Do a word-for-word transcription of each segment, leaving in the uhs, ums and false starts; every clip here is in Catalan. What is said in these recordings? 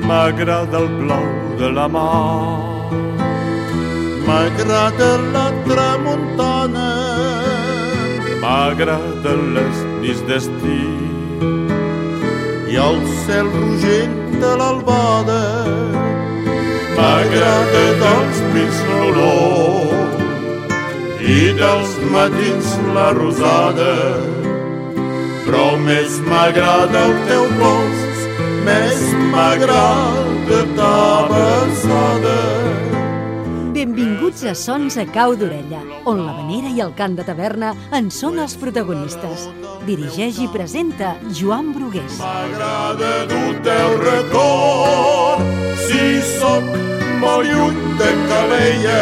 m'agrada el blau de la mar, m'agrada la tramuntana, m'agrada les nits d'estiu i el cel rogent de l'albada, m'agrada dels pins l'olor i dels matins la rosada, però més m'agrada el teu cos, més m'agrada ta besada. Benvinguts a Sons a Cau d'Orella, on l'havanera i el cant de taverna en són els protagonistes. Dirigeix i presenta Joan Brugués. M'agrada dur-te el record, si sóc molt lluny de Calella.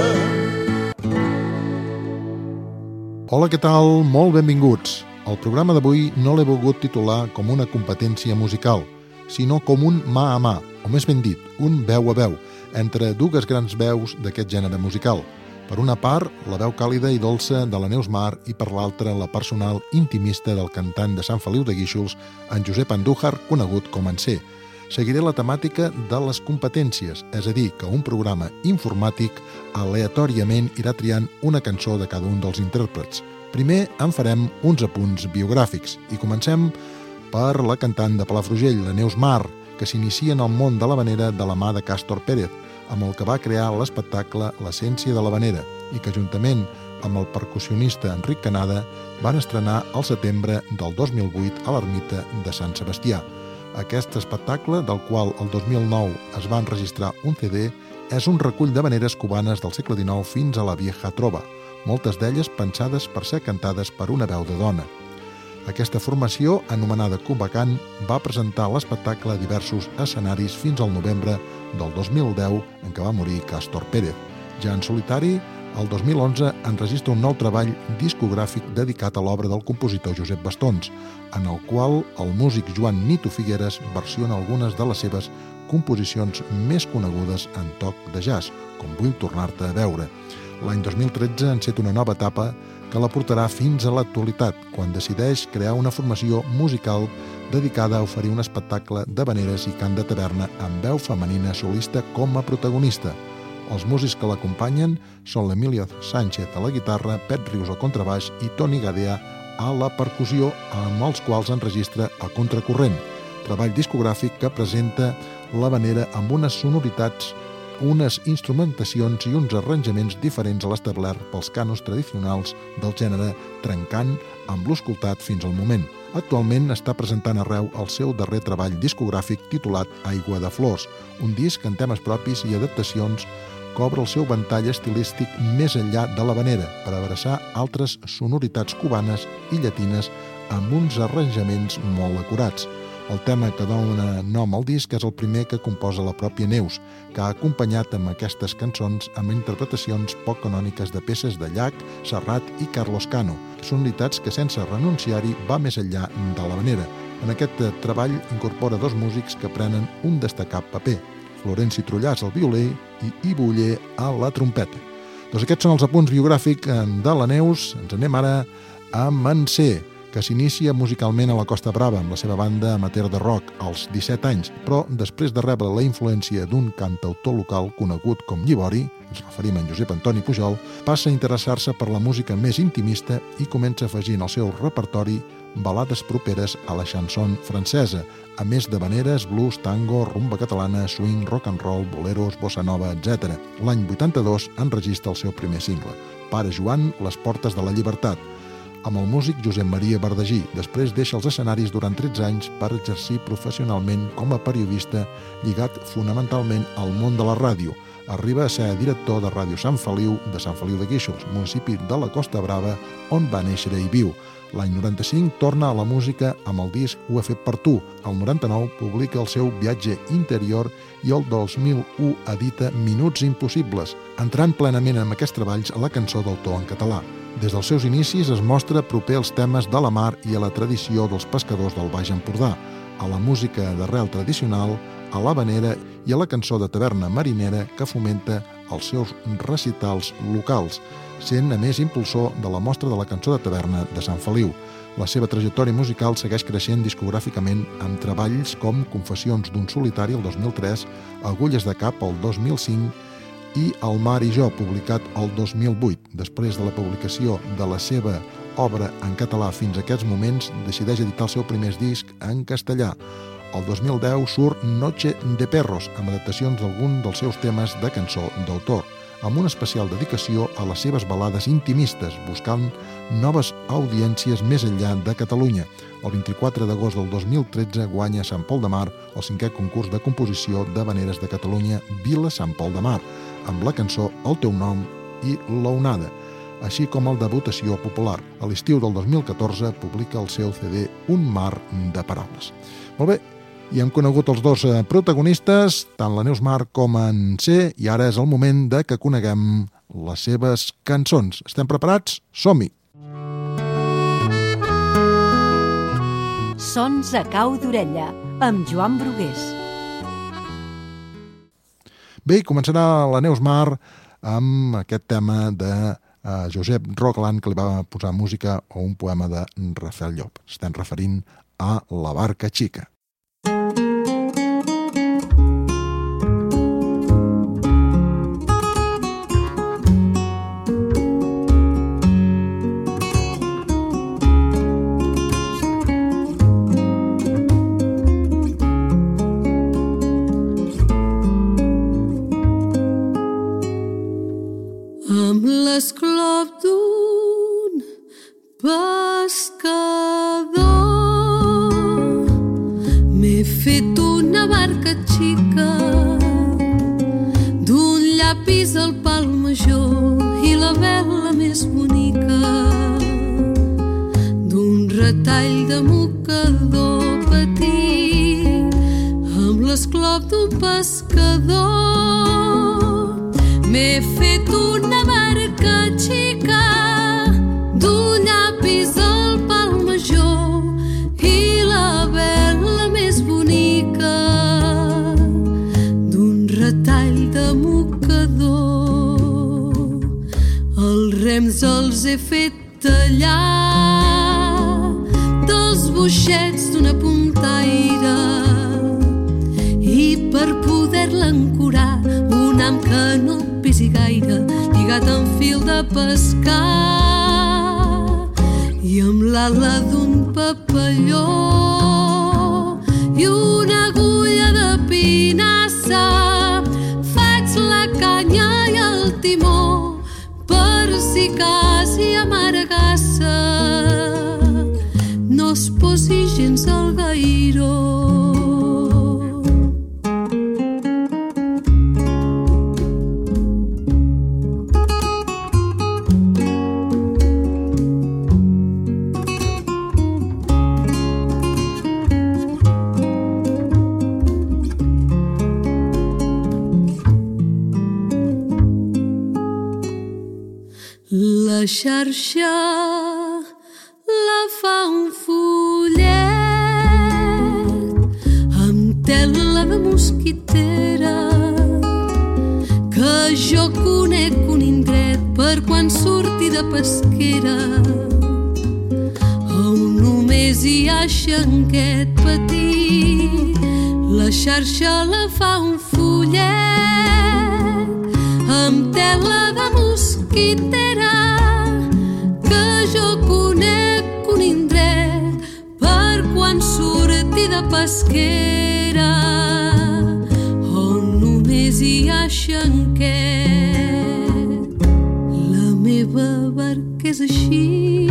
Hola, què tal? Molt benvinguts. El programa d'avui no l'he volgut titular com una competència musical, sinó com un mà a mà, o més ben dit, un veu a veu, entre dues grans veus d'aquest gènere musical. Per una part, la veu càlida i dolça de la Neus Mar i per l'altra, la personal intimista del cantant de Sant Feliu de Guíxols, en Josep Andújar, conegut com en C. Seguiré la temàtica de les competències, és a dir, que un programa informàtic aleatòriament irà triant una cançó de cada un dels intèrprets. Primer en farem uns apunts biogràfics i comencem per la cantant de Palafrugell, la Neus Mar, que s'inicia en el món de l'havanera de la mà de Càstor Pérez, amb el que va crear l'espectacle L'essència de l'havanera i que juntament amb el percussionista Enric Canada van estrenar al setembre del dos mil vuit a l'ermita de Sant Sebastià. Aquest espectacle, del qual el dos mil nou es va enregistrar un C D, és un recull d'havaneres cubanes del segle dinou fins a la Vieja Trova, moltes d'elles pensades per ser cantades per una veu de dona. Aquesta formació, anomenada Cubacant, va presentar l'espectacle a diversos escenaris fins al novembre del dos mil deu, en què va morir Càstor Pérez. Ja en solitari, el dos mil onze enregistra un nou treball discogràfic dedicat a l'obra del compositor Josep Bastons, en el qual el músic Joan Nito Figueres versiona algunes de les seves composicions més conegudes en toc de jazz, com Vull tornar-te a veure. L'any dos mil tretze enceta una nova etapa que la portarà fins a l'actualitat, quan decideix crear una formació musical dedicada a oferir un espectacle d'havaneres i cant de taverna amb veu femenina solista com a protagonista. Els músics que l'acompanyen són l'Emilio Sánchez a la guitarra, Pet Rius al contrabaix i Toni Gadea a la percussió, amb els quals enregistra El Contracorrent, treball discogràfic que presenta l'havanera amb unes sonoritats, unes instrumentacions i uns arranjaments diferents a l'establert pels cànons tradicionals del gènere, trencant amb l'escoltat fins al moment. Actualment està presentant arreu el seu darrer treball discogràfic titulat Aigua de Flors, un disc en temes propis i adaptacions que obre el seu ventall estilístic més enllà de l'havanera per abraçar altres sonoritats cubanes i llatines amb uns arranjaments molt acurats. El tema que dona nom al disc és el primer que composa la pròpia Neus, que ha acompanyat amb aquestes cançons amb interpretacions poc canòniques de peces de Llach, Serrat i Carlos Cano, sonoritats que sense renunciar-hi va més enllà de l'havanera. En aquest treball incorpora dos músics que prenen un destacat paper, Florenci Trullàs al violer i Ivo Oller a la trompeta. Doncs aquests són els apunts biogràfics de la Neus. Ens anem ara amb en C, que s'inicia musicalment a la Costa Brava amb la seva banda amateur de rock als disset anys, però després de rebre la influència d'un cantautor local conegut com Llibori, ens referim a en Josep Antoni Pujol, passa a interessar-se per la música més intimista i comença a afegir en el seu repertori balades properes a la chanson francesa, a més d'havaneres, blues, tango, rumba catalana, swing, rock and roll, boleros, bossa nova, etcètera. L'any vuitanta-dos enregistra el seu primer single, Pare Joan, les portes de la llibertat, amb el músic Josep Maria Bardagí. Després deixa els escenaris durant tretze anys per exercir professionalment com a periodista lligat fonamentalment al món de la ràdio. Arriba a ser director de Ràdio Sant Feliu de Sant Feliu de Guíxols, municipi de la Costa Brava, on va néixer i viu. L'any noranta-cinc torna a la música amb el disc Ho he fet per tu. El noranta-nou publica el seu Viatge interior i el dos mil u edita Minuts impossibles, entrant plenament en aquests treballs a la cançó d'autor en català. Des dels seus inicis es mostra proper als temes de la mar i a la tradició dels pescadors del Baix Empordà, a la música d'arrel tradicional, a l'havanera i a la cançó de taverna marinera que fomenta als seus recitals locals, sent a més impulsor de la Mostra de la Cançó de Taverna de Sant Feliu. La seva trajectòria musical segueix creixent discogràficament amb treballs com Confessions d'un solitari el dos mil tres, Agulles de cap el dos mil cinc i El mar i jo, publicat el dos mil vuit. Després de la publicació de la seva obra en català fins a aquests moments, decideix editar el seu primer disc en castellà. El dos mil deu surt Noche de Perros, amb adaptacions d'algun dels seus temes de cançó d'autor, amb una especial dedicació a les seves balades intimistes, buscant noves audiències més enllà de Catalunya. El vint-i-quatre d'agost del dos mil tretze guanya a Sant Pol de Mar el cinquè concurs de composició d'havaneres de Catalunya Vila Sant Pol de Mar, amb la cançó El teu nom i l'Onada, així com el de votació popular. A l'estiu del dos mil catorze publica el seu C D Un mar de paraules. Molt bé, i hem conegut els dos protagonistes, tant la Neus Mar com en C, i ara és el moment de que coneguem les seves cançons. Estem preparats? Som-hi! Sons a cau d'orella, amb Joan Brugués. Bé, començarà la Neus Mar amb aquest tema de uh, Josep Rocaland, que li va posar música a un poema de Rafael Llop. Estem referint a La barca xica. Amb l'esclop d'un pescador m'he fet una barca xica, d'un llapis al pal major i la vela més bonica, d'un retall de mocador petit. Amb l'esclop d'un pescador m'he fet una barca xica, d'un llapis al pal major i la vela més bonica, d'un retall de mocador. Els rems els he fet tallar dels boixets d'una puntaire i per poder-la ancorar un ham que no pesi gaire, lligat amb fil de pescar, i amb l'ala d'un papalló i una agulla de pinassa faig la canya i el timó per si quasi amargassa no es posi gens al gairó. La xarxa la fa un follet amb tela de mosquitera, que jo conec un indret per quan surti de pesquera, on només hi ha xanquet petit. La xarxa la fa un follet amb tela de mosquitera, que jo conec un indret per quan surti de pesquera, on només hi ha xanquet. La meva barca és així,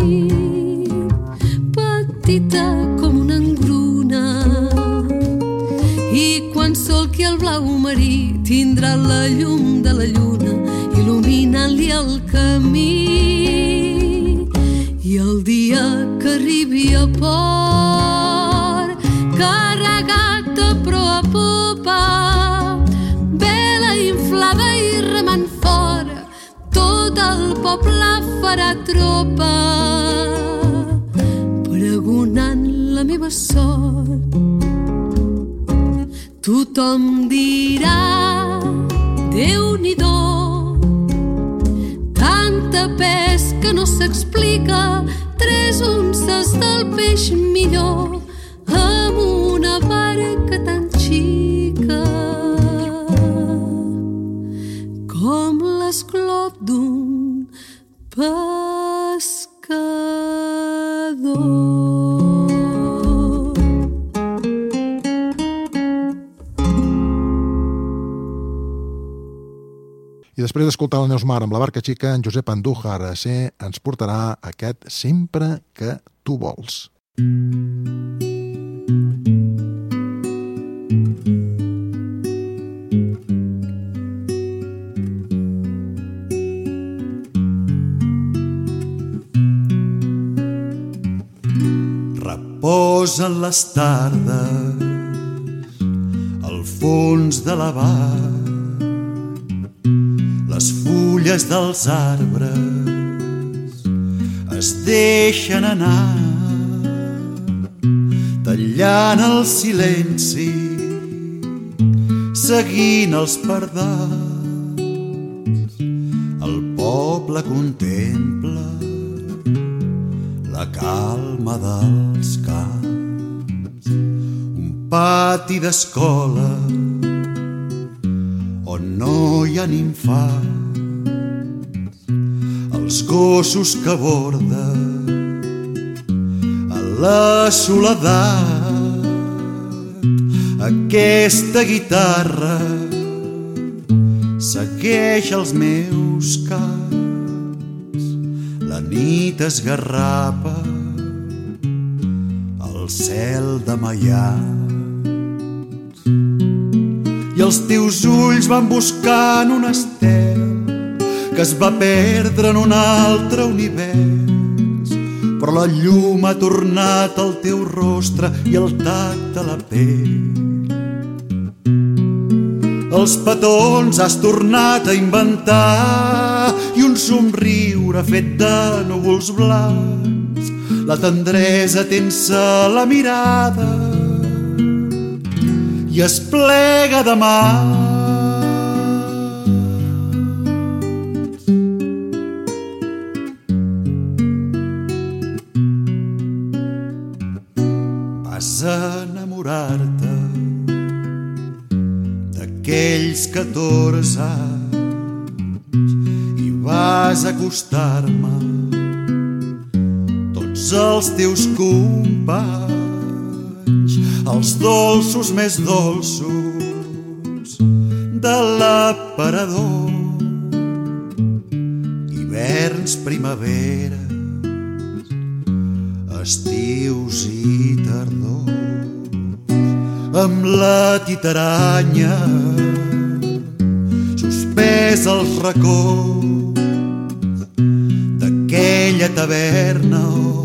petita com una engruna, i quan solqui el blau marí tindrà la llum de la lluna il·luminant-li el camí, i el dia que arribi a port carregat de proa a popa, vela inflada i remant fora, tot el poble farà tropa pregonant la meva sort. Tothom dirà Déu-n'hi-do, tanta pesca no s'explica, tres unces del peix millor amb una barca tan xica com l'esclot d'un pescador. I després d'escoltar la Neus Mar amb la barca xica, en Josep Andújar a ser ens portarà aquest Sempre que tu vols. Reposen les tardes al fons de la vall, les fulles dels arbres es deixen anar, tallant el silenci, seguint els pardals. El poble contempla la calma dels camps, un pati d'escola on no hi ha infants, els gossos que borden a la soledat. Aquesta guitarra segueix els meus cants, la nit esgarrapa el cel de maians i els teus ulls van buscant un estel que es va perdre en un altre univers, però la llum ha tornat al teu rostre i el tacte a la pell. Els petons has tornat a inventar i un somriure fet de núvols blancs, la tendresa tensa la mirada i es plega de mans. Vas enamorar-te d'aquells catorze anys i vas acostar-me tots els teus companys, els dolços més dolços de l'aparador, hiverns, primaveres, estius i tardors, amb la titaranya suspès als racons d'aquella taverna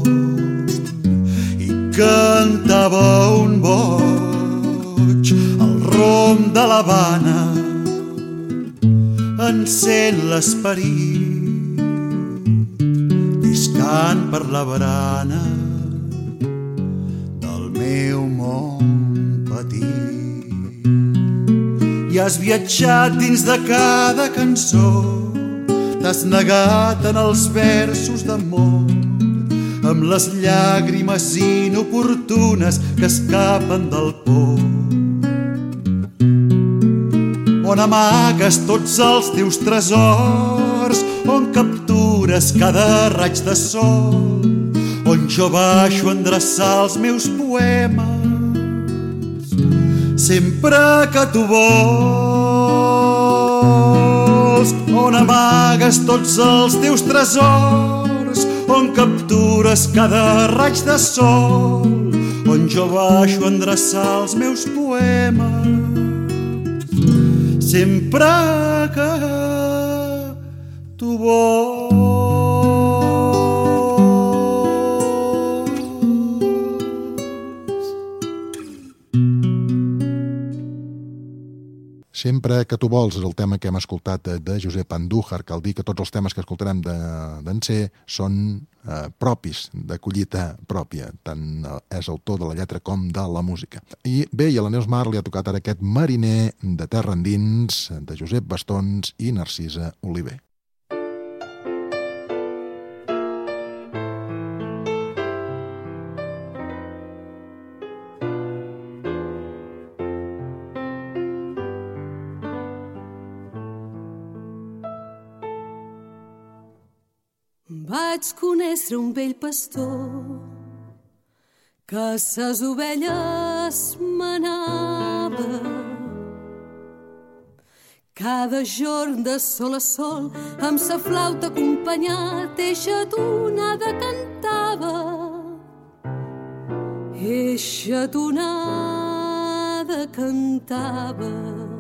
i cantava un boig el rom de l'Havana, encén l'esperit lliscant per la barana del meu món petit. I has viatjat dins de cada cançó, t'has negat en els versos d'amor, amb les llàgrimes inoportunes que escapen del por, on amagues tots els teus tresors, on captures cada raig de sol, on jo baixo a endreçar els meus poemes sempre que tu vols, on amagues tots els teus tresors, on captures cada raig de sol, on jo baixo a endreçar els meus poemes sempre que tu vols. Sempre que tu vols és el tema que hem escoltat de Josep Andújar. Cal dir que tots els temes que escoltarem d'en C són eh, propis, de collita pròpia, tant és autor de la lletra com de la música. I bé, i a la Neus Mar li ha tocat ara aquest Mariner de terra endins, de Josep Bastons i Narcisa Oliver. Vaig conèixer un vell pastor que ses ovelles manava. Cada jorn de sol a sol amb sa flauta acompanyat eixa tonada cantava. Eixa tonada cantava.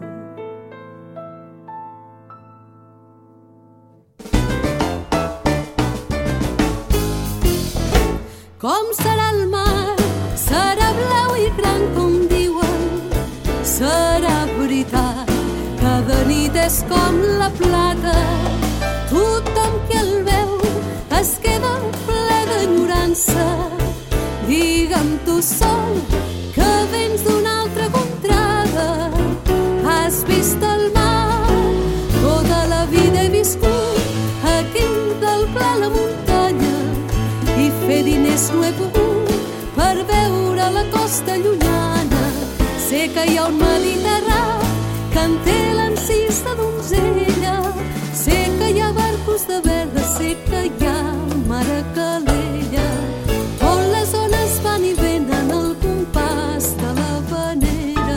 Com serà el mar? Serà blau i gran com diuen. Serà veritat, cada nit és com la plata. Tothom que el veu es queda ple d'enyorança. Digue'm tu sol que vens d'una altra contrada. Has vist el mar? Tota la vida he viscut aquí del pla a la muntanya. I fer diners no he pogut per veure la costa llunyana. Sé que hi ha un Mediterrani que en té l'encís de donzella. Sé que hi ha barcos de verda, sé que hi ha mar a Calella, on les ones van i venen al compàs de la vanera.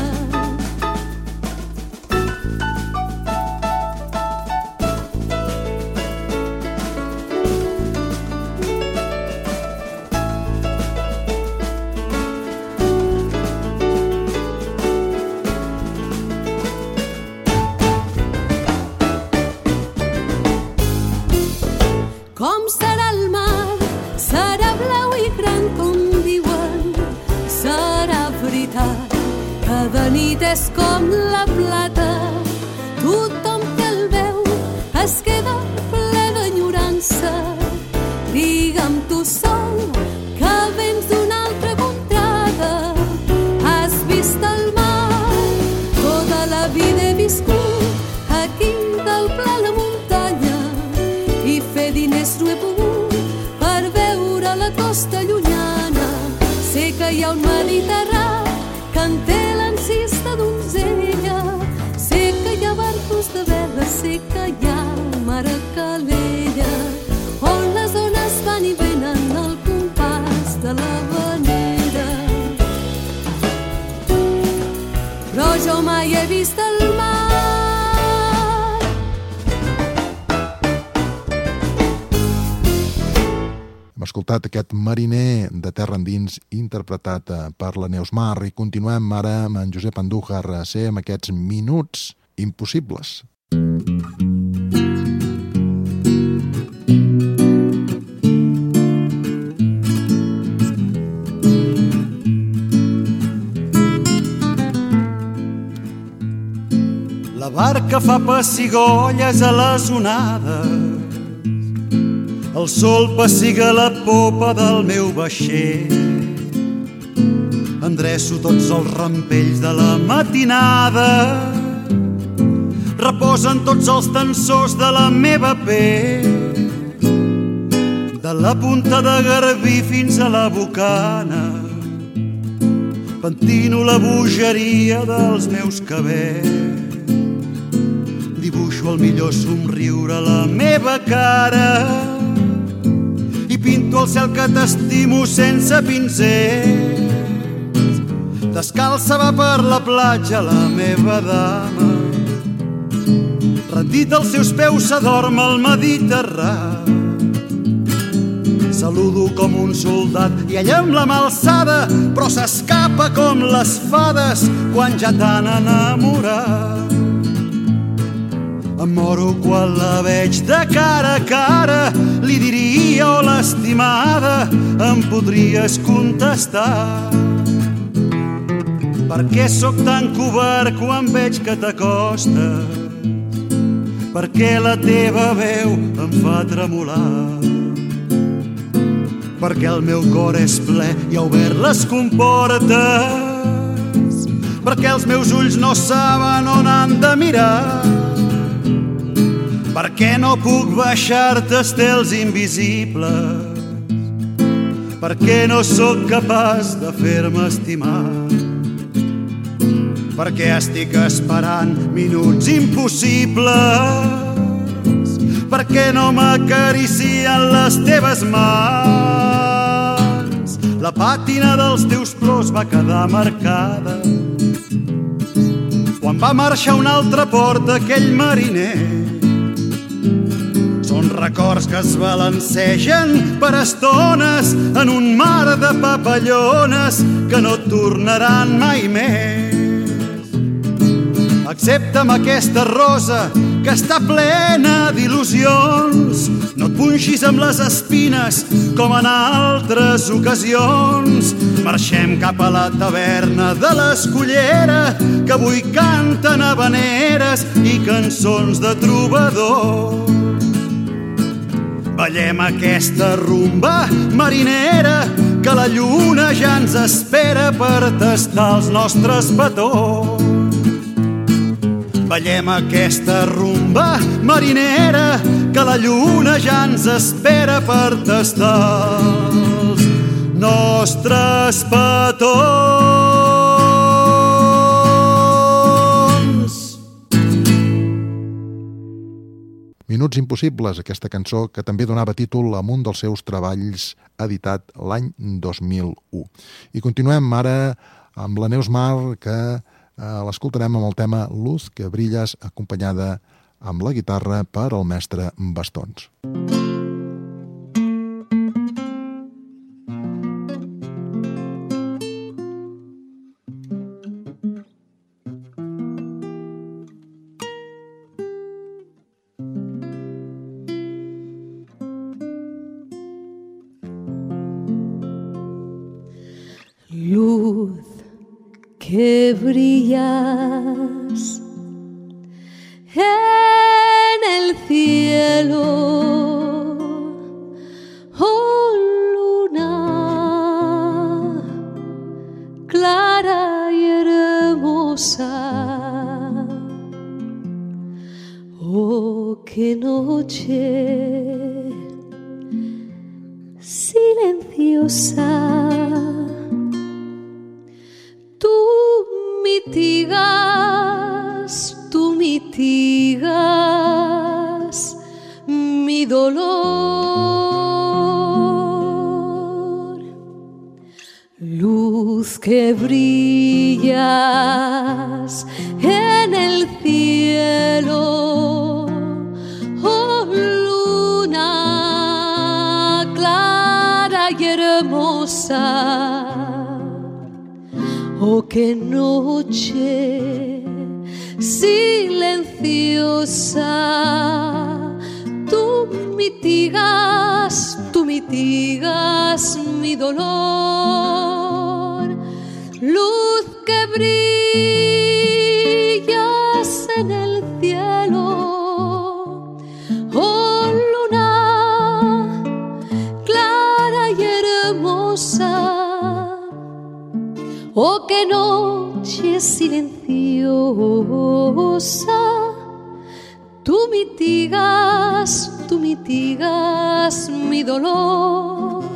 Com serà el mar? Serà blau i gran com diuen. Serà veritat, cada nit és com la plata. Tothom que el veu es queda ple d'enyorança. Digue'm tu sol que vens d'una altra contrada. Has vist el mar? Tota la vida he viscut aquí del pla a la muntanya. I fer diners no he pogut per veure la costa llunyana. Sé que hi ha un Mediterrani que en té l'encís de donzella. Sé que hi ha barcos de verda, sé que hi ha mar a Calella, on les ones van i venen al compàs de la vanera. Però jo mai he vist el mar. Hem escoltat aquest Mariner de terra endins interpretat per la Neus Mar i continuem ara amb en Josep Andújar a ser amb aquests minuts impossibles. La barca fa pessigolles a les onades. El sol pessiga la popa del meu vaixell. Endreço tots els rampells de la matinada. Reposen tots els tensors de la meva pell. De la punta de Garbí fins a la Bocana. Pentino la bogeria dels meus cabells. Dibuixo el millor somriure a la meva cara. I pinto el cel que t'estimo sense pinzells. Descalça va per la platja la meva dama. Rendit als seus peus s'adorm al Mediterrani. Saludo com un soldat i ella amb la mà alçada, però s'escapa com les fades quan ja t'han enamorat. Em moro quan la veig de cara a cara, li diria, oh l'estimada, em podries contestar. Per què sóc tan covard quan veig que t'acostes? Per què la teva veu em fa tremolar? perquè el meu cor és ple i ha obert les comportes, perquè els meus ulls no saben on han de mirar, perquè no puc baixar-te estels invisibles, perquè no sóc capaç de fer-me estimar, perquè estic esperant minuts impossibles, perquè no m'acaricien les teves mans. La pàtina dels teus plors va quedar marcada quan va marxar a una altra porta aquell mariner. Són records que es balancegen per estones en un mar de papallones que no tornaran mai més. Accepta'm aquesta rosa que està plena d'il·lusions. No et punxis amb les espines com en altres ocasions. Marxem cap a la taverna de l'Escullera, que avui canten habaneres i cançons de trobador. Ballem aquesta rumba marinera, que la lluna ja ens espera per tastar els nostres petons. Ballem aquesta rumba marinera, que la lluna ja ens espera per tastar els nostres petons. Minuts impossibles, aquesta cançó que també donava títol a un dels seus treballs editat l'any dos mil u. I continuem ara amb la Neus Mar, que l'escoltarem amb el tema Luz que brilles, acompanyada amb la guitarra per el mestre Bastons. Luz que brillas en el cielo, oh luna clara y hermosa, oh qué noche silenciosa. Mitigas, tú mitigas mi dolor. Luz que brillas en el cielo, oh luna clara y hermosa. Oh, qué noche silenciosa, tú mitigas, tú mitigas mi dolor. Luz que brillas en el cielo, oh luna clara y hermosa. Oh, qué noche silenciosa, tú mitigas, tú mitigas mi dolor.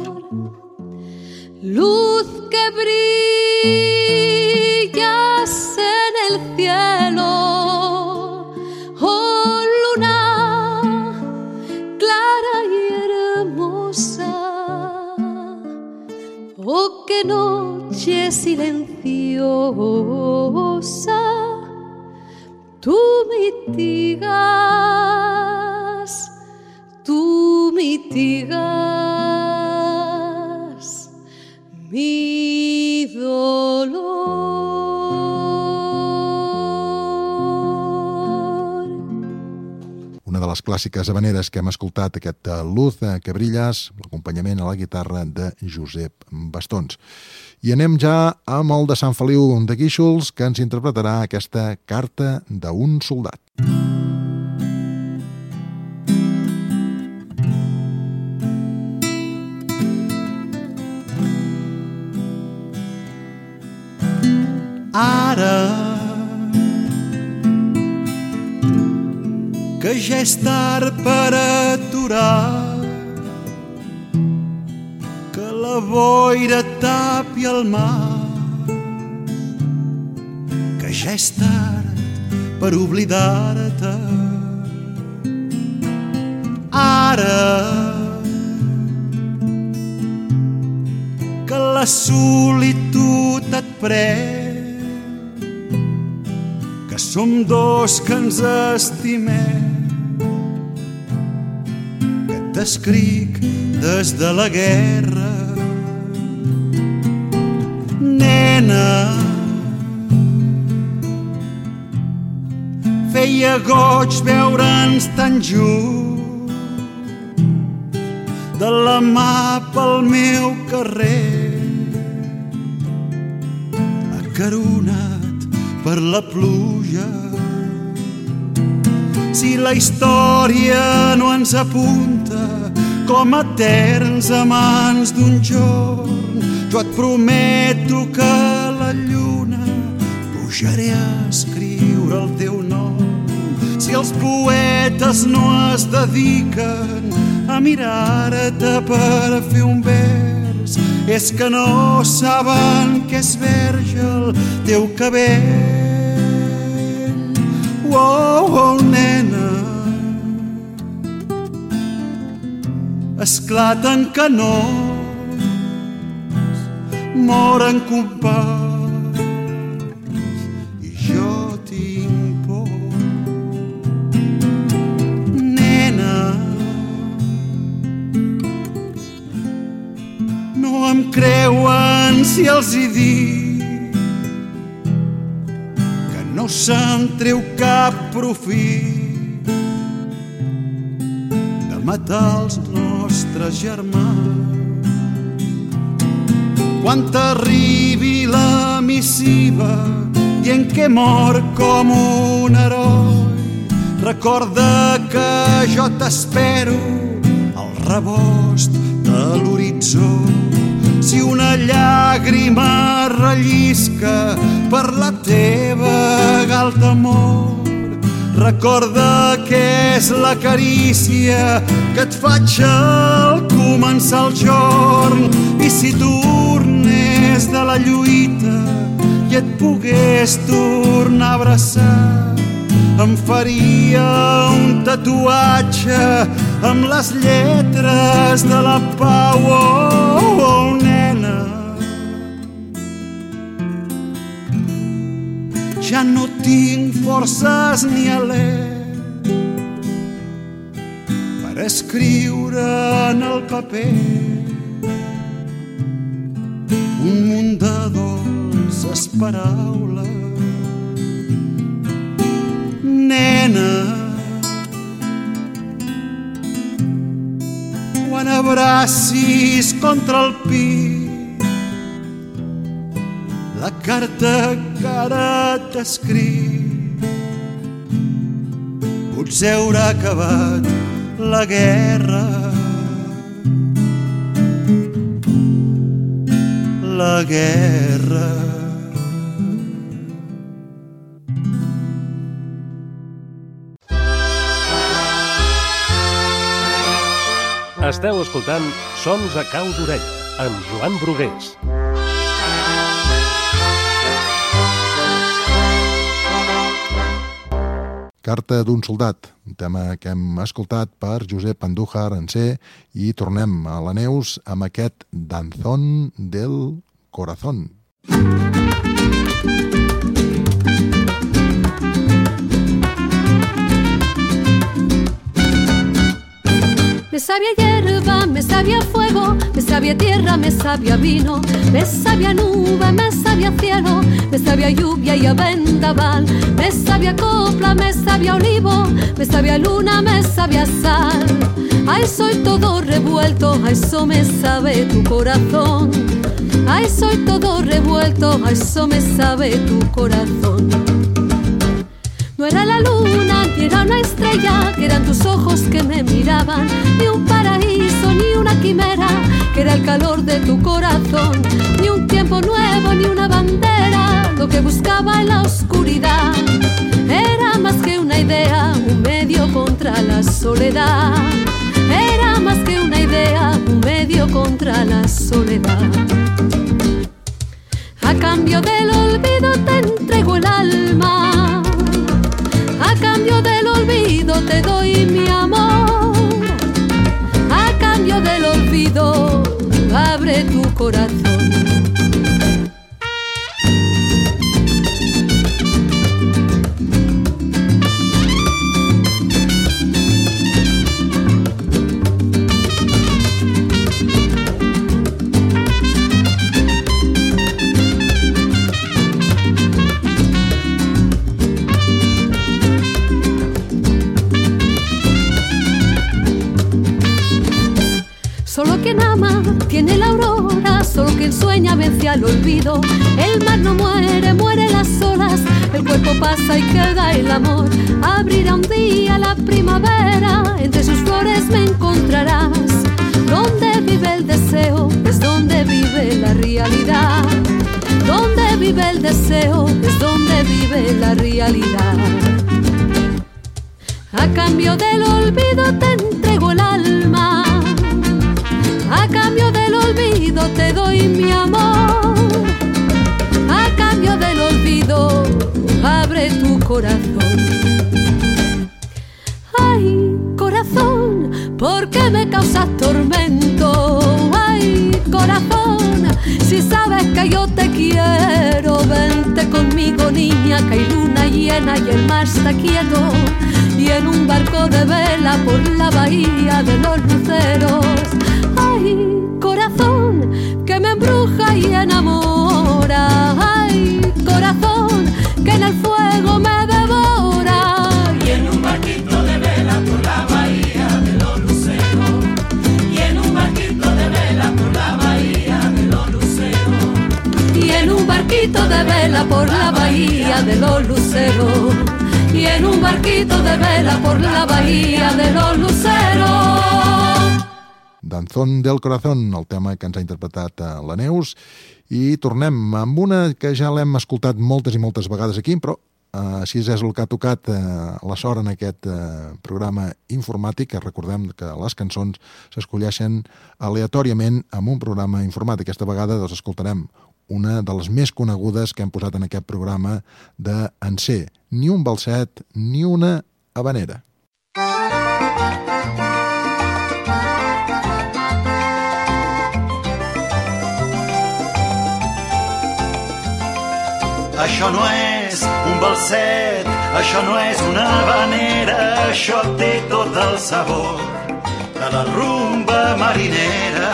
Luz que brillas en el cielo, oh luna clara y hermosa. Oh, qué noche silenciosa, tú mitigas, tú mitigas mi dolor. Una de les clàssiques habaneres que hem escoltat, aquest Luz que brilles, l'acompanyament a la guitarra de Josep Bastons. I anem ja amb el de Sant Feliu de Guíxols, que ens interpretarà aquesta Carta d'un soldat. Ara que ja és tard per aturar, que la boira tapi el mar, que ja és tard per oblidar-te. Ara que la solitud et pren, que som dos que ens estimem, que t'escric des de la guerra. Nena, feia goig veure'ns tan junts, de la mà pel meu carrer, acaronat per la pluja. Si la història no ens apunta com eterns amants d'un jorn, jo et prometo que a la lluna pujaré a escriure el teu nom. Si els poetes no es dediquen a mirar-te per fer un vers, és que no saben què és verge el teu cabell. Oh, oh, nena, esclaten canons, moren companys i jo tinc por. Nena, no em creuen si els hi dic que no se'n treu cap profit de matar els nostres germans. Quan t'arribi la missiva dient que mor com un heroi, recorda que jo t'espero al rebost de l'horitzó. Si una llàgrima rellisca per la teva galta amor, recorda que és la carícia que et faig al començar el jorn. I si tornés de la lluita i et pogués tornar a abraçar, em faria un tatuatge amb les lletres de la pau. Oh, oh, nena, ja no tinc forces ni alè per escriure en el paper un munt de dolces paraules. Nena, quan abracis contra el pit la carta que ara t'escric, potser haurà acabat la guerra, la guerra. Esteu escoltant Sons a cau d'orella, amb Joan Brugués. Carta d'un soldat, un tema que hem escoltat per Josep Andújar Ansé, i tornem a la Neus amb aquest Danzón del Corazón. Me sabia hierba, me sabia fuego, me sabia tierra, me sabia vino, me sabia nube, me sabia cielo, me sabia lluvia y a vendaval, me sabia copla, me sabia olivo, me sabia luna, me sabia sal. Ay, soy todo revuelto, a eso me sabe tu corazón. Ay, soy todo revuelto, a eso me sabe tu corazón. No era la luna, ni era una estrella, que eran tus ojos que me miraban, ni un paraíso, ni una quimera, que era el calor de tu corazón, ni un tiempo nuevo, ni una bandera, lo que buscaba en la oscuridad era más que una idea, un medio contra la soledad. Era más que una idea, un medio contra la soledad. A cambio del olvido te entrego el alma. A cambio del olvido te doy mi amor. A cambio del olvido abre tu corazón. Solo quien ama tiene la aurora, solo quien sueña vence al olvido. El mar no muere, muere las olas, el cuerpo pasa y queda el amor. Abrirá un día la primavera, entre sus flores me encontrarás. Donde vive el deseo es donde vive la realidad. Donde vive el deseo es donde vive la realidad. A cambio del olvido te entrego el alma. A cambio del olvido te doy mi amor. A cambio del olvido abre tu corazón. Ay, corazón, ¿por qué me causas tormento? Ay, corazón, si sabes que yo te quiero, vente conmigo, niña, que hay luna llena y el mar está quieto. Y en un barco de vela por la bahía de los luceros. Ay, corazón, que me embruja y enamora. Ay, corazón, que en el fuego me devora. Y en un barquito de vela por la bahía de los luceros. Y en un barquito de vela por la bahía de los luceros. Y en un barquito de vela por la bahía de los luceros. Y en un barquito de vela por la bahía de los luceros. Danzón del Corazón, el tema que ens ha interpretat la Neus. I tornem amb una que ja l'hem escoltat moltes i moltes vegades aquí, però uh, així és el que ha tocat uh, la sort en aquest uh, programa informàtic, que recordem que les cançons s'escolleixen aleatòriament amb un programa informàtic. Aquesta vegada doncs, escoltarem una de les més conegudes que hem posat en aquest programa de En C. Ni un balset, ni una habanera. Això no és un balset, això no és una habanera, això té tot el sabor de la rumba marinera.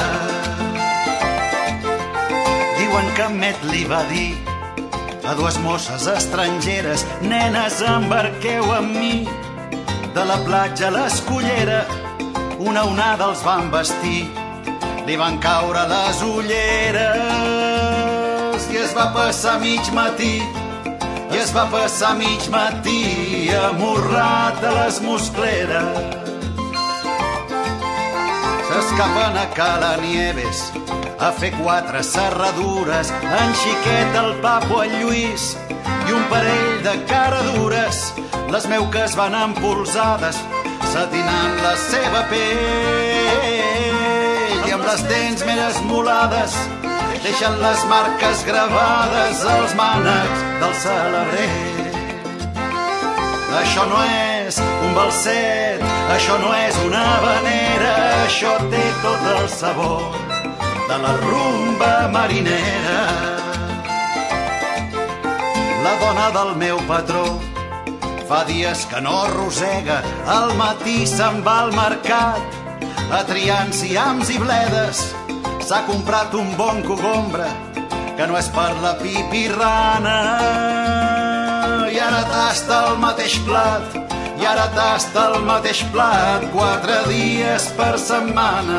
Diuen que Met li va dir a dues mosses estrangeres: nenes, embarqueu amb mi. De la platja a l'escullera una onada els van vestir, li van caure les ulleres i es va passar mig matí, i es va passar mig matí amorrat a les muscleres. S'escapen a Cala Nieves a fer quatre serradures, en Xiquet, el Papo, el Lluís i un parell de caradures. Les meuques van empolsades, satinant la seva pell, i amb les dents més esmolades deixen les marques gravades als mànecs del celebrer. Això no és un balset, això no és una habanera, això té tot el sabor de la rumba marinera. La dona del meu patró fa dies que no rosega, al matí se'n va al mercat a triar enciams i bledes. S'ha comprat un bon cogombre que no és per la pipirrana, i ara tasta el mateix plat, i ara tasta el mateix plat quatre dies per setmana.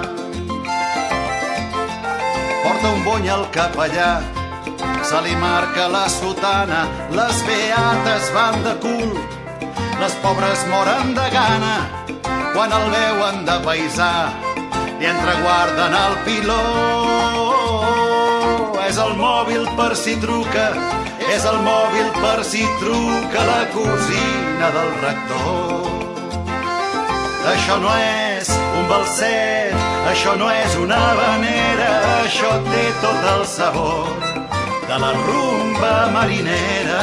Porta un bony al capellà, se li marca la sotana, les beates van de cul, les pobres moren de gana quan el veuen de paisà i entreguarden el piló. És el mòbil per si truca, és el mòbil per si truca la cosina del rector. Això no és un balset, això no és una habanera, això té tot el sabor de la rumba marinera.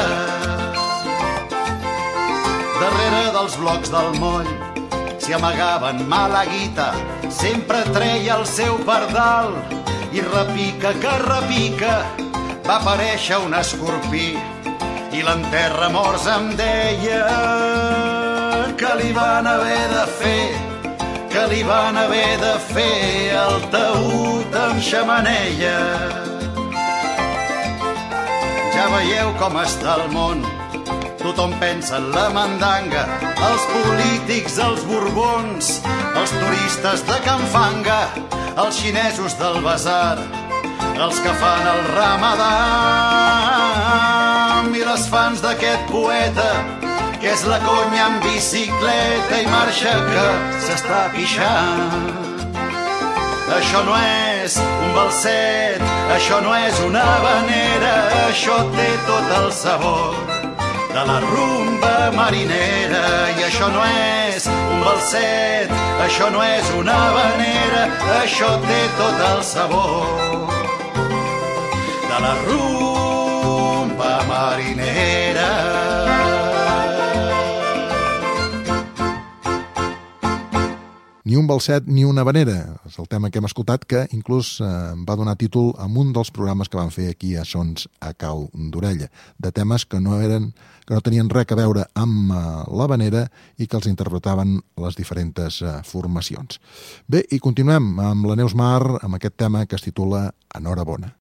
Darrere dels blocs del moll s'hi amagaven Malaguita, sempre treia el seu pardal i repica que repica va aparèixer un escorpí i l'enterra morts em deia que li van haver de fer, que li van haver de fer el taüt amb xemeneia. Ja veieu com està el món, tothom pensa en la mandanga, els polítics, els borbons, els turistes de Can Fanga, els xinesos del basar, els que fan el ramadà i les fans d'aquest poeta que és la conya en bicicleta i marxa que s'està pixant. Això no és un balset, això no és una habanera, això té tot el sabor de la rumba marinera. I això no és un balset, això no és una habanera, això té tot el sabor de la rumba marinera. Ni un balset ni una habanera, és el tema que hem escoltat, que inclús eh, va donar títol a un dels programes que van fer aquí a Sons a Cau d'Orella, de temes que no eren, que no tenien res a veure amb eh, l'habanera i que els interpretaven les diferents eh, formacions. Bé, i continuem amb la Neus Mar, amb aquest tema que es titula Enhorabona.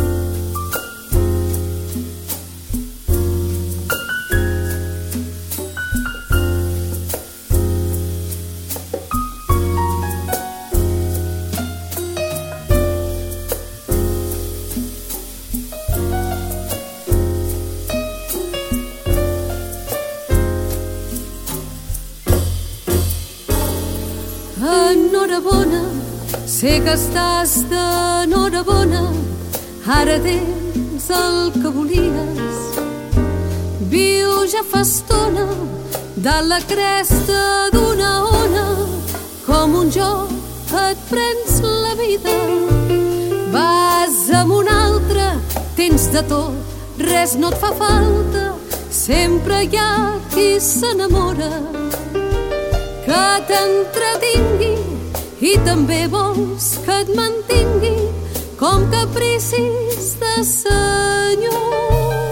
Enhorabona, sé que estàs d'enhorabona, ara tens el que volies. Vius ja fa estona dalt la cresta d'una ona, com un joc et prens la vida. Vas amb un altre, tens de tot, res no et fa falta, sempre hi ha qui s'enamora, que t'entretingui i també vols que et mantingui com capricis de senyor.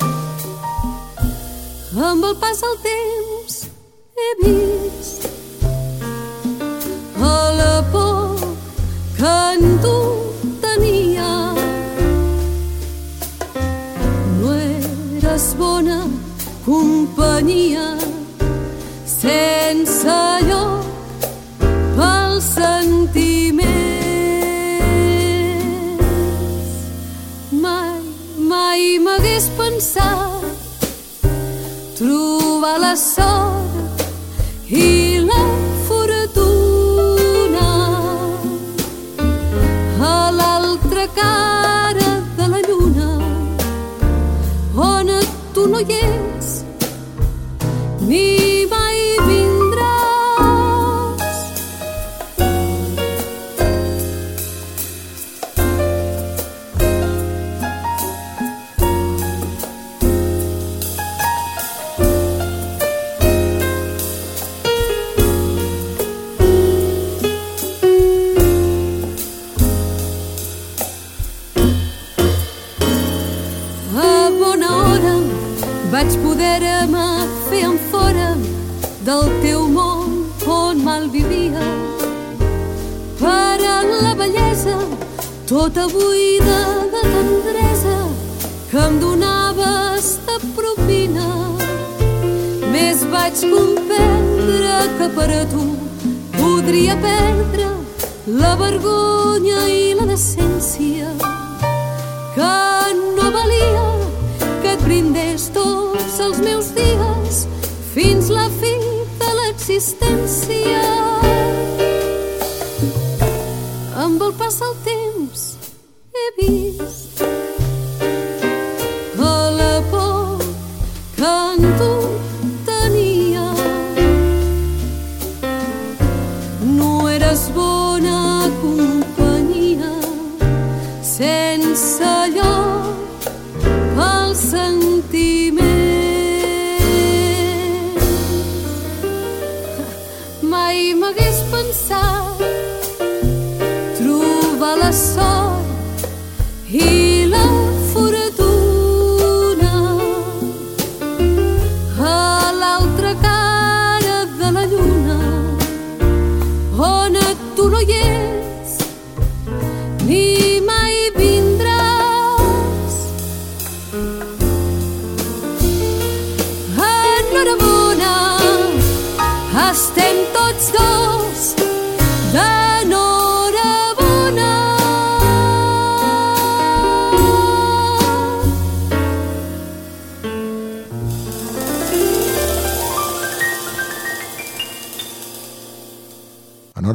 Amb el pas del temps he vist a la por que en tu tenia. No eres bona companyia, sense lloc pels sentiments. Mai, mai m'hagués pensat trobar la sort i la fortuna a l'altra cara de la lluna, on tu no hi ets ni mai vindràs. A bona hora vaig poder-me fer enfora del teu món on mal vivia, per a la bellesa tota buida de tendresa que em donaves de propina. Més vaig comprendre que per a tu podria perdre la vergonya i la decència, que no valia que et brindés tots els meus dies fins la fi de l'existència. Amb el pas del temps he vist a la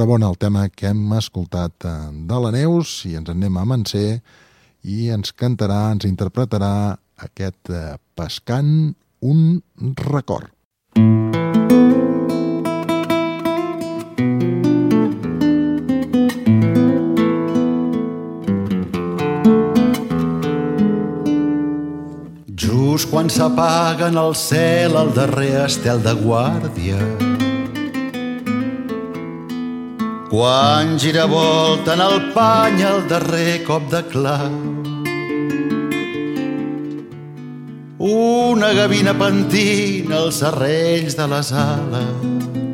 Bona, el tema que hem escoltat de la Neus, i ens en anem a Manser i ens cantarà, ens interpretarà aquest Pescant un record. Just quan s'apaguen al cel el darrer estel de guàrdia, quan gira volta en el pany el darrer cop de clau, una gavina pentina els serrells de les ales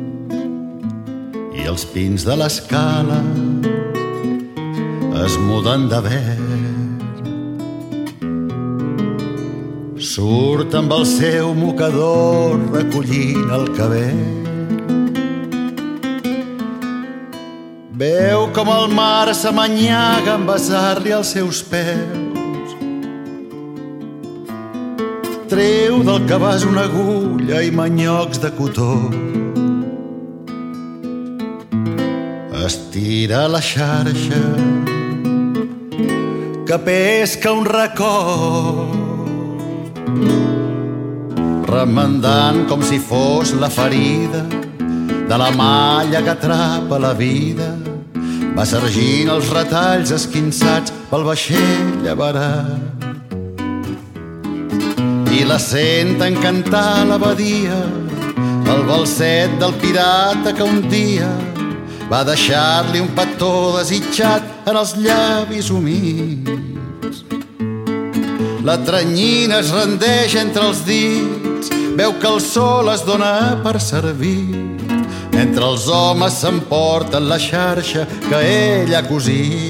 i els pins de l'escala es muden de verd. Surt amb el seu mocador recollint el cabell. Veu com el mar s'amanyaga en besar-li els seus peus. Treu del cabàs una agulla i manyocs de cotó. Estira la xarxa que pesca un record, remendant com si fos la ferida de la malla que atrapa la vida. Va sargint els retalls esquinçats pel vaixell llevarat i la sent encantar l'abadia, el balset del pirata que un dia va deixar-li un petó desitjat en els llavis humits. La tranyina es rendeix entre els dits, veu que el sol es dona per servir, mentre els homes s'emporten la xarxa que ell ha cosit.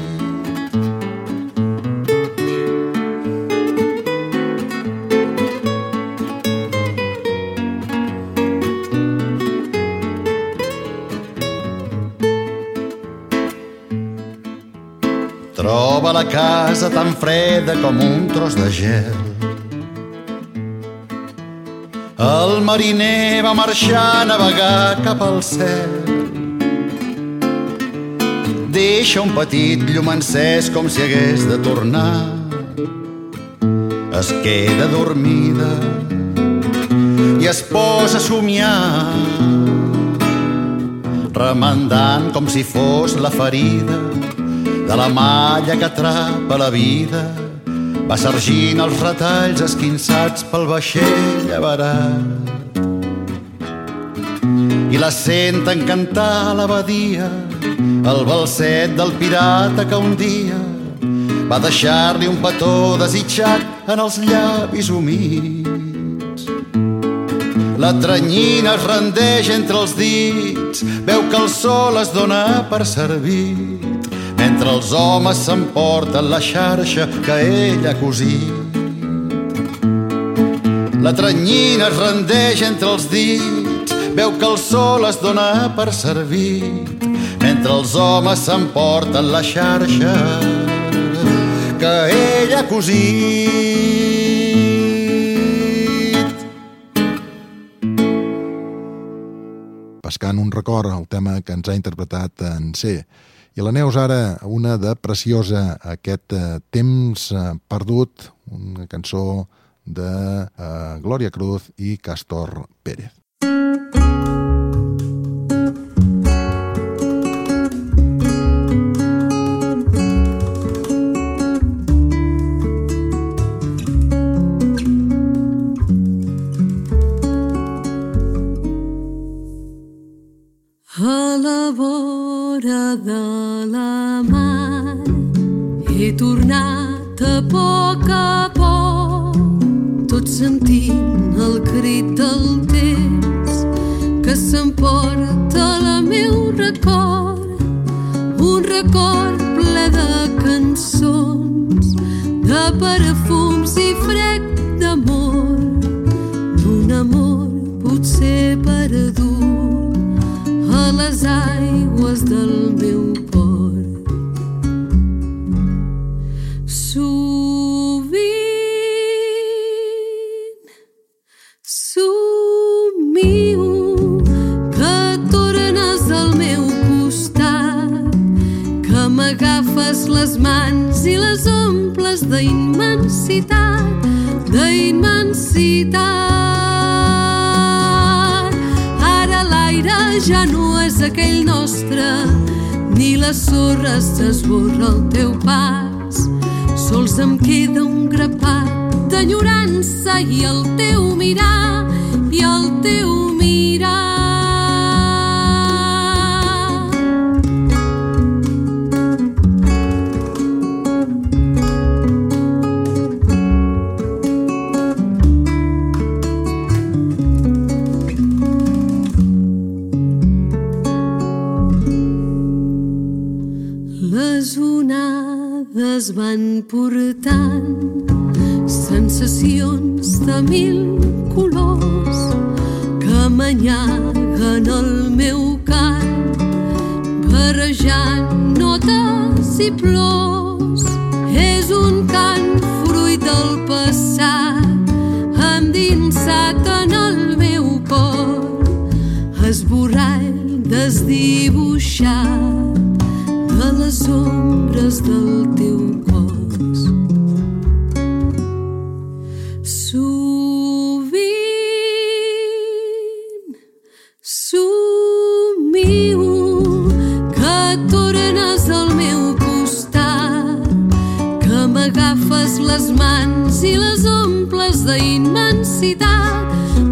Troba la casa tan freda com un tros de gel. El mariner va marxar a navegar cap al cel. Deixa un petit llum encès com si hagués de tornar. Es queda dormida i es posa a somiar, remendant com si fos la ferida de la malla que atrapa la vida. Va sargint els retalls esquinçats pel vaixell llevarat i la sent encantar l'abadia, el balset del pirata que un dia va deixar-li un petó desitjat en els llavis humits. La tranyina es rendeix entre els dits, veu que el sol es dona per servit, mentre els homes s'emporten la xarxa que ell ha cosit. La tranyina es rendeix entre els dits, veu que el sol es dona per servit, mentre els homes s'emporten la xarxa que ell ha cosit. Pescant un record, el tema que ens ha interpretat en C. I la Neus ara, una de preciosa, aquest eh, temps eh, perdut, una cançó de eh, Glòria Cruz i Castor Pérez. A la vora de la mar he tornat a poc a poc, tot sentint el crit del temps que s'emporta la meu record, un record ple de cançons, de perfums i frec d'amor, d'un amor potser perdut a les aigües del meu port. Sovint somio que tornes al meu costat agafes les mans i les omples d'immensitat, d'immensitat. Ara l'aire ja no és aquell nostre, ni la sorra s'esborra al teu pas. Sols em queda un grapat d'enyorança i el teu mirar, i el teu mirar. Les onades van portant sensacions de mil colors que m'anyaguen el meu cant, barrejant notes i plors. És un cant fruit del passat, endinsat en el meu cor, esborrall desdibuixat de les ombres del teu cos. Sovint somio que tornes al meu costat, que m'agafes les mans i les omples d'immensitat,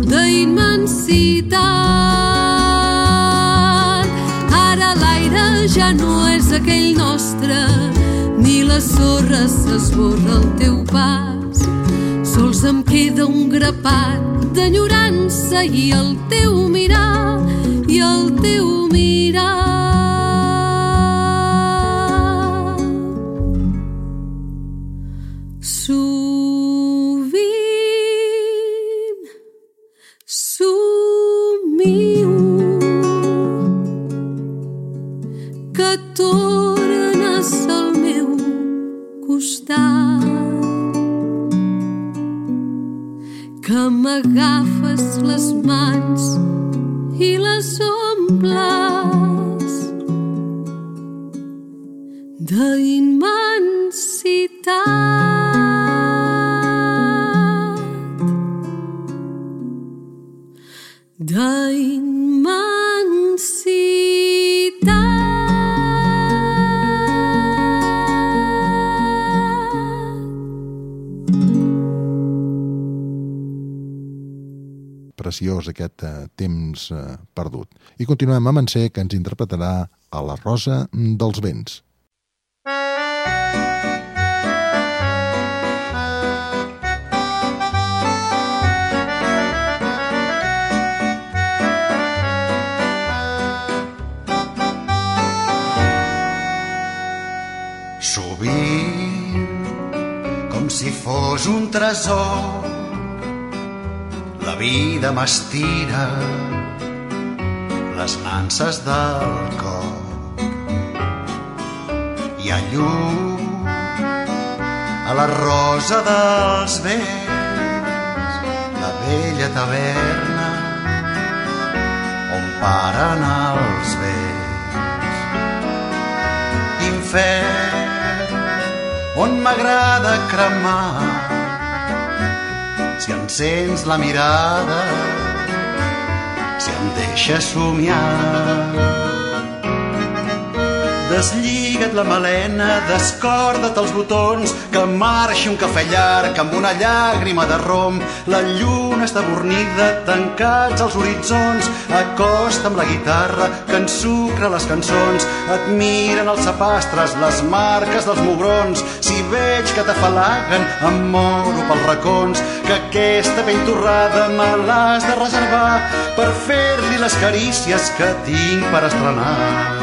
d'immensitat. Ara l'aire ja no és aquell nostre, ni la sorra s'esborra al teu pas. Sols em queda un grapat d'enyorança i el teu mirar, i el teu mirar. Sovint somio que tornes al meu costat, que m'agafes les mans i les omples d'immensitat, d'immensitat. Preciós aquest eh, temps eh, perdut. I continuem amb en C, que ens interpretarà a la Rosa dels Vents. Sovint, com si fos un tresor, la vida m'estira les nanses del cor. Hi ha llum a la rosa dels vents, la vella taverna on paren els vents. Infern on m'agrada cremar, si encens la mirada, si em deixa somiar. Deslliga't la melena, descorda't els botons, que marxi un cafè llarg amb una llàgrima de rom. La lluna està bornida, tancats els horitzons, acosta'm la guitarra que ensucra les cançons. Et miren els sapastres, les marques dels mugrons, si veig que t'afalaguen em moro pels racons, que aquesta pell torrada me l'has de reservar per fer-li les carícies que tinc per estrenar.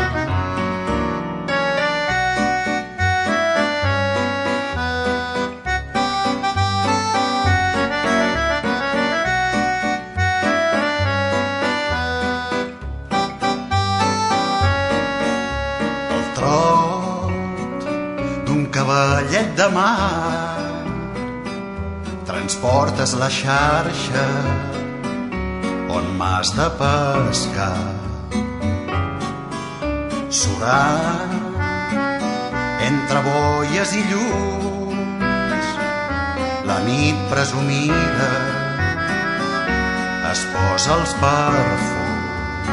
Cavallet de mar, transportes la xarxa on m'has de pescar. Surant entre boies i llums, la nit presumida es posa els perfums.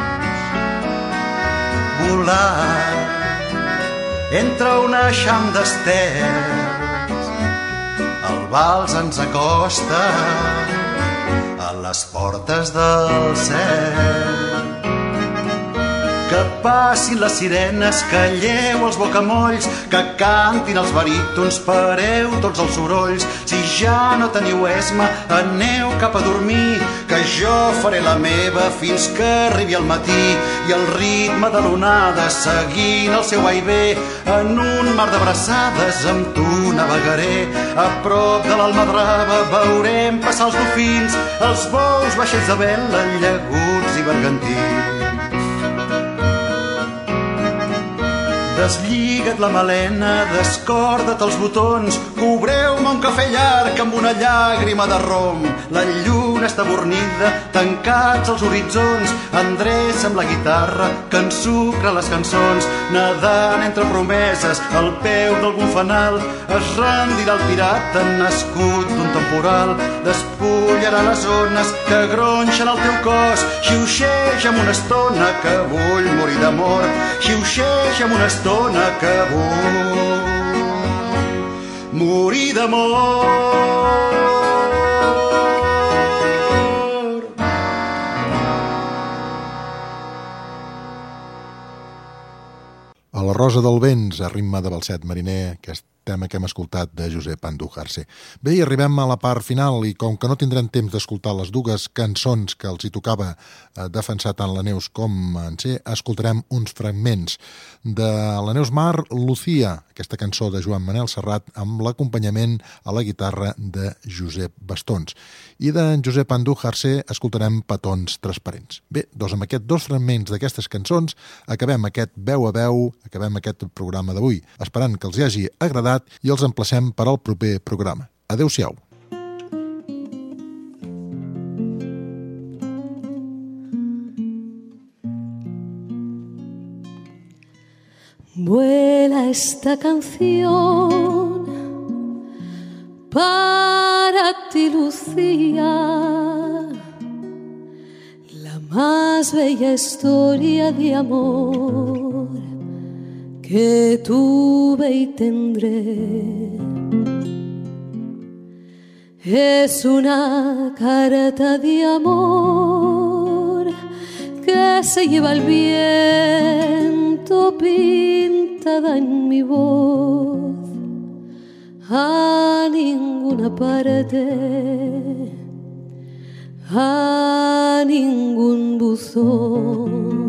Volar entre un eixam d'estels, el vals ens acosta a les portes del cel. Que passin les sirenes, calleu els bocamolls, que cantin els barítons, pareu tots els sorolls. Si ja no teniu esma, aneu cap a dormir, que jo faré la meva fins que arribi el matí. I el ritme de l'onada, seguint el seu vaivé, en un mar d'abraçades amb tu navegaré. A prop de l'Almadrava veurem passar els dofins, els bous, vaixells de vela, llaguts i bergantins. Deslliga't la melena, descorda't els botons, cobreu-me un cafè llarg amb una llàgrima de rom. La lluna està bornida, tancats els horitzons, endreça amb la guitarra que ensucra les cançons. Nedant entre promeses, al peu d'algun fanal, es rendirà el pirata nascut d'un temporal. Despullarà les ones que gronxen el teu cos, xiuxeja amb una estona que vull morir d'amor, xiuxeja amb una estona que vull morir d'amor. A la Rosa del Vents, a ritme de Balset Mariner, aquest tema que hem escoltat de Josep Andújarse. Bé, i arribem a la part final, i com que no tindrem temps d'escoltar les dues cançons que els hi tocava eh, defensar tant la Neus com en C, escoltarem uns fragments de la Neus Mar, Lucía, aquesta cançó de Joan Manel Serrat amb l'acompanyament a la guitarra de Josep Bastons. I d'en Josep Andújarse escoltarem Petons Transparents. Bé, doncs amb aquests dos fragments d'aquestes cançons acabem aquest veu a veu, acabem aquest programa d'avui, esperant que els hi hagi agradat i els emplacem per al proper programa. Adéu-siau. Vuela esta canción para ti, Lucía, la más bella historia de amor que tuve y tendré. Es una carta de amor que se lleva el viento pintada en mi voz, a ninguna parte, a ningún buzón.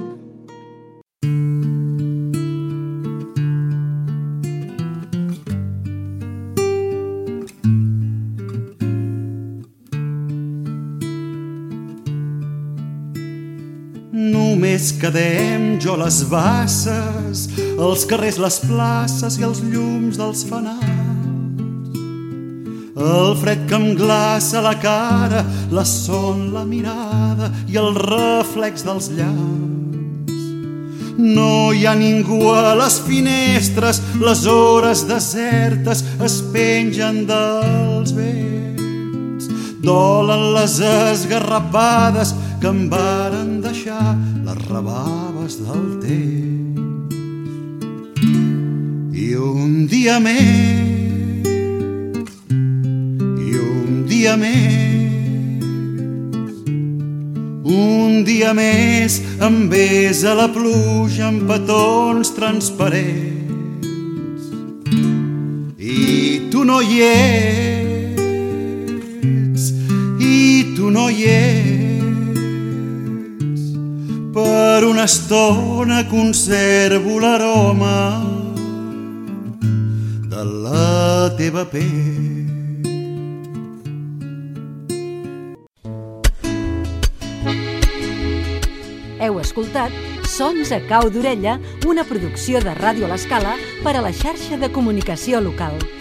Només quedem jo les basses, els carrers, les places i els llums dels fanals. El fred que em glaça la cara, la son, la mirada i el reflex dels llams. No hi ha ningú a les finestres, les hores desertes es pengen dels vents. Dolen les esgarrapades que em varen deixar les rebaves del temps. I un dia més, i un dia més, un dia més em besa la pluja amb petons transparents. I tu no hi ets, i tu no hi ets. Per una estona conservo l'aroma de la teva pell. Heu escoltat Sons a cau d'orella, una producció de Ràdio a l'Escala per a la xarxa de comunicació local.